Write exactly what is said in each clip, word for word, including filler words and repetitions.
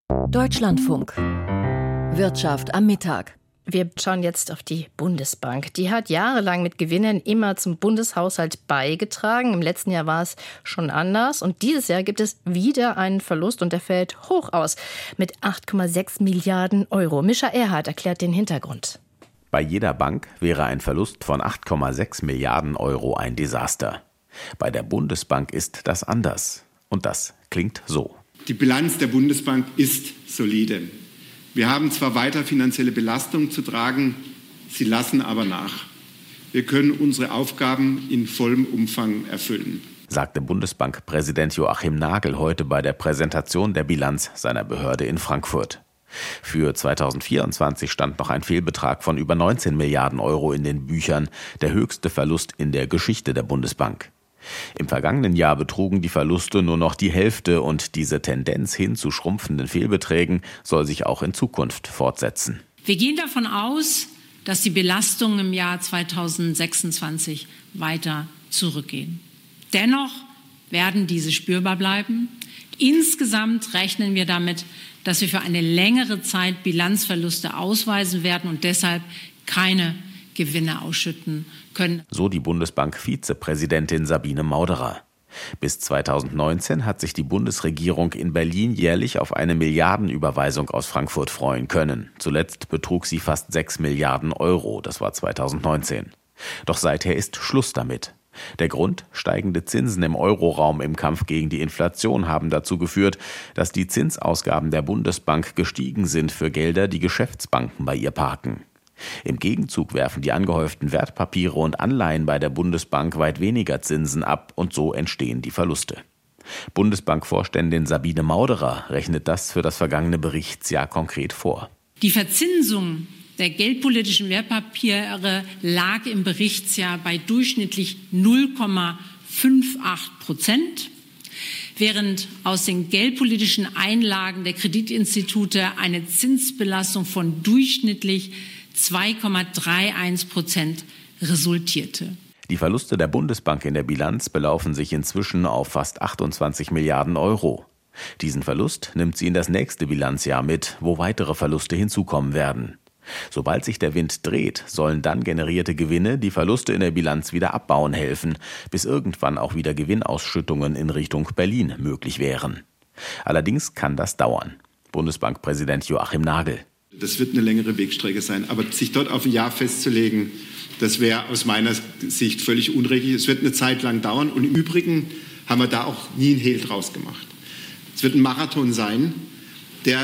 Deutschlandfunk. Wirtschaft am Mittag. Wir schauen jetzt auf die Bundesbank. Die hat jahrelang mit Gewinnen immer zum Bundeshaushalt beigetragen. Im letzten Jahr war es schon anders. Und dieses Jahr gibt es wieder einen Verlust und der fällt hoch aus mit acht Komma sechs Milliarden Euro. Mischa Erhardt erklärt den Hintergrund. Bei jeder Bank wäre ein Verlust von acht Komma sechs Milliarden Euro ein Desaster. Bei der Bundesbank ist das anders. Und das klingt so. Die Bilanz der Bundesbank ist solide. Wir haben zwar weiter finanzielle Belastungen zu tragen, sie lassen aber nach. Wir können unsere Aufgaben in vollem Umfang erfüllen, sagte Bundesbankpräsident Joachim Nagel heute bei der Präsentation der Bilanz seiner Behörde in Frankfurt. Für zweitausendvierundzwanzig stand noch ein Fehlbetrag von über neunzehn Milliarden Euro in den Büchern, der höchste Verlust in der Geschichte der Bundesbank. Im vergangenen Jahr betrugen die Verluste nur noch die Hälfte und diese Tendenz hin zu schrumpfenden Fehlbeträgen soll sich auch in Zukunft fortsetzen. Wir gehen davon aus, dass die Belastungen im Jahr zweitausendsechsundzwanzig weiter zurückgehen. Dennoch werden diese spürbar bleiben. Insgesamt rechnen wir damit, dass wir für eine längere Zeit Bilanzverluste ausweisen werden und deshalb keine Gewinne ausschütten können. So die Bundesbank-Vizepräsidentin Sabine Mauderer. Bis zweitausendneunzehn hat sich die Bundesregierung in Berlin jährlich auf eine Milliardenüberweisung aus Frankfurt freuen können. Zuletzt betrug sie fast sechs Milliarden Euro, das war zweitausendneunzehn. Doch seither ist Schluss damit. Der Grund? Steigende Zinsen im Euroraum im Kampf gegen die Inflation haben dazu geführt, dass die Zinsausgaben der Bundesbank gestiegen sind für Gelder, die Geschäftsbanken bei ihr parken. Im Gegenzug werfen die angehäuften Wertpapiere und Anleihen bei der Bundesbank weit weniger Zinsen ab und so entstehen die Verluste. Bundesbankvorständin Sabine Mauderer rechnet das für das vergangene Berichtsjahr konkret vor. Die Verzinsung der geldpolitischen Wertpapiere lag im Berichtsjahr bei durchschnittlich null Komma achtundfünfzig Prozent, während aus den geldpolitischen Einlagen der Kreditinstitute eine Zinsbelastung von durchschnittlich zwei Komma einunddreißig Prozent resultierte. Die Verluste der Bundesbank in der Bilanz belaufen sich inzwischen auf fast achtundzwanzig Milliarden Euro. Diesen Verlust nimmt sie in das nächste Bilanzjahr mit, wo weitere Verluste hinzukommen werden. Sobald sich der Wind dreht, sollen dann generierte Gewinne die Verluste in der Bilanz wieder abbauen helfen, bis irgendwann auch wieder Gewinnausschüttungen in Richtung Berlin möglich wären. Allerdings kann das dauern. Bundesbankpräsident Joachim Nagel. Das wird eine längere Wegstrecke sein, aber sich dort auf ein Jahr festzulegen, das wäre aus meiner Sicht völlig unrechtlich. Es wird eine Zeit lang dauern und im Übrigen haben wir da auch nie einen Hehl draus gemacht. Es wird ein Marathon sein, der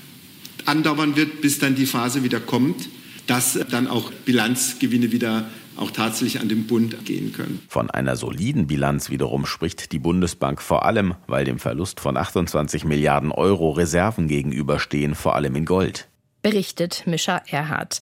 andauern wird, bis dann die Phase wieder kommt, dass dann auch Bilanzgewinne wieder auch tatsächlich an den Bund gehen können. Von einer soliden Bilanz wiederum spricht die Bundesbank vor allem, weil dem Verlust von achtundzwanzig Milliarden Euro Reserven gegenüberstehen, vor allem in Gold. Berichtet Mischa Erhardt.